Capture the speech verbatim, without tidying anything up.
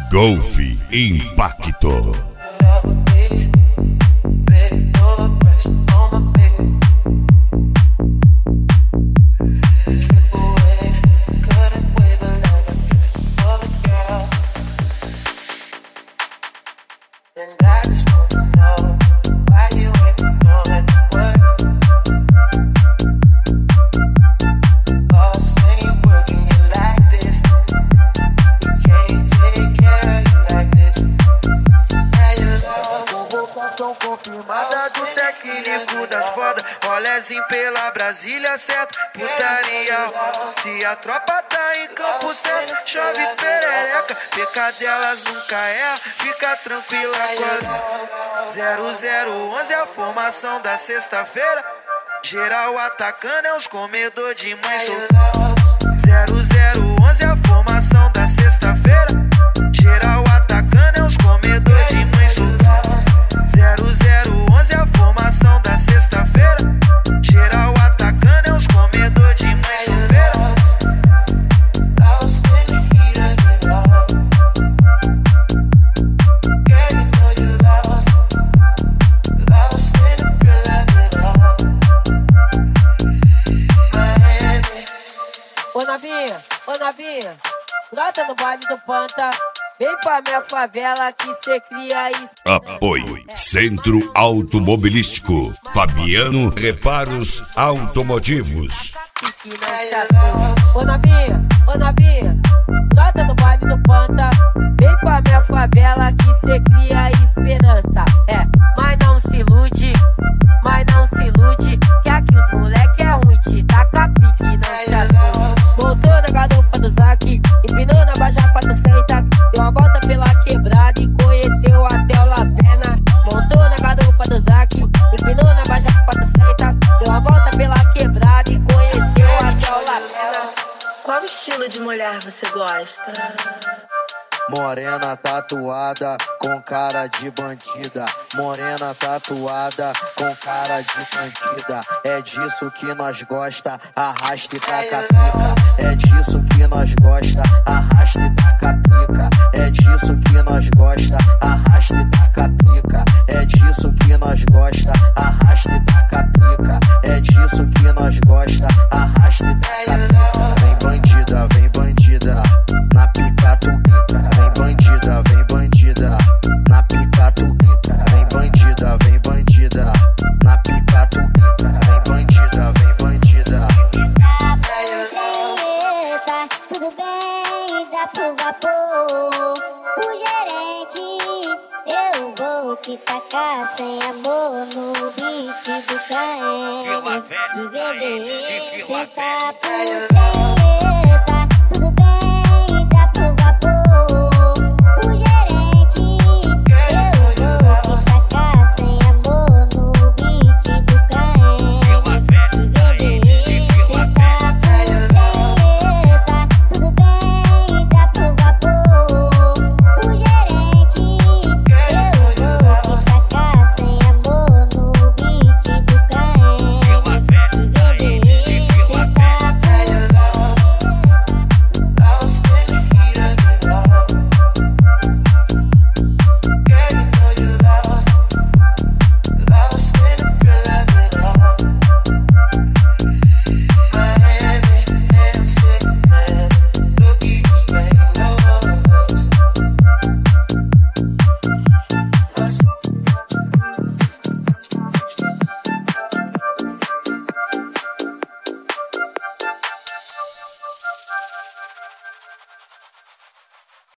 Golf Impacto. Confirmada do técnico das fodas, rolezinho pela Brasília, certo? Putaria, se a tropa tá em campo certo, chove perereca, pecadelas nunca erra, fica tranquila agora. zero zero onze é a formação da sexta-feira, geral atacando é os comedor de mãe solteira. zero zero onze é a formação da sexta-feira, geral atacando é os comedor de mãe solteira. zero zero onze é a formação da sexta-feira, geral atacando é os comedor de mãe solteira. Ô novinha, ô novinha, brota no baile do Panta, vem pra minha favela que cê cria isso. Apoio Centro Automobilístico Fabiano Reparos Automotivos. Ô novinha, ô novinha, brota no baile do Panta, vem pra minha favela que cê cria esperança. É, mas não se ilude, mas não se ilude, que aqui os moleque é ruim, te taca pique, não te assusta. Voltou na garupa do Zac, empinou na baixa quatrocentos, deu uma volta pela quebrada e conheceu até o Lapena. Montou na garupa do Zac, empinou na baixa quatrocentos, deu uma volta pela quebrada e conheceu até o Lapena. Qual estilo de mulher você gosta? Morena tatuada com cara de bandida, morena tatuada com cara de bandida. É disso que nós gosta, arrasta e taca pica. É disso que nós gosta, arrasta e taca pica. É disso que nós gosta, arrasta e taca pica. É disso que nós gosta, arrasta e taca pica. É disso que nós gosta, arrasta e taca pica. Vem bandida, vem bandida, na pica tu pica. Vem bandida, vem bandida, na pica tu pica. Vem bandida, vem bandida, na pica tu pica. Vem bandida, vem bandida. Eita, tudo bem, dá pro vapor. O gerente, eu vou te tacar sem amor no beat do Caem. De bebê, cê tá por dentro.